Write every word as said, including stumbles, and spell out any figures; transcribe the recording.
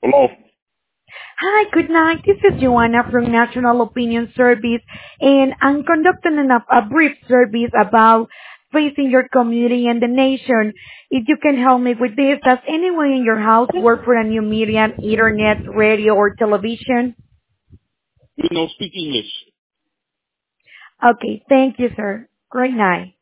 Hello. Hi, good night. This is Joanna from National Opinion Service, and I'm conducting an, a brief service about facing your community and the nation. If you can help me with this, does anyone in your house work for a new media, internet, radio, or television? We don't speak English. Okay, thank you, sir. Great night.